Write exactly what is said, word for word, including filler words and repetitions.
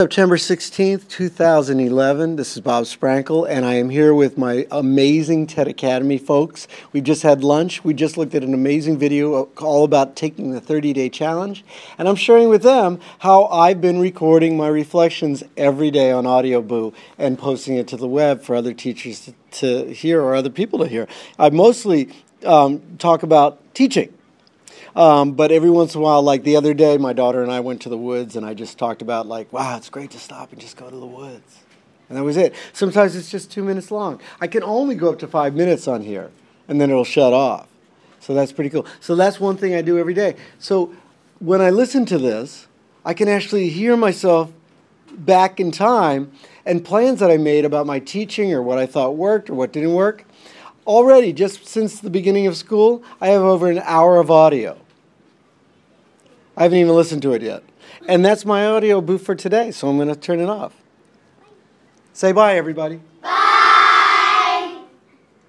September sixteenth, two thousand eleven. This is Bob Sprankle, and I am here with my amazing TED Academy folks. We just had lunch. We just looked at an amazing video all about taking the thirty-day challenge, and I'm sharing with them how I've been recording my reflections every day on AudioBoo and posting it to the web for other teachers to, to hear or other people to hear. I mostly um, talk about teaching. Um, but every once in a while, like the other day, my daughter and I went to the woods, and I just talked about, like, wow, it's great to stop and just go to the woods. And that was it. Sometimes it's just two minutes long. I can only go up to five minutes on here, and then it'll shut off. So that's pretty cool. So that's one thing I do every day. So when I listen to this, I can actually hear myself back in time and plans that I made about my teaching or what I thought worked or what didn't work. Already, just since the beginning of school, I have over an hour of audio. I haven't even listened to it yet. And that's my AudioBoo for today, so I'm going to turn it off. Say bye, everybody. Bye.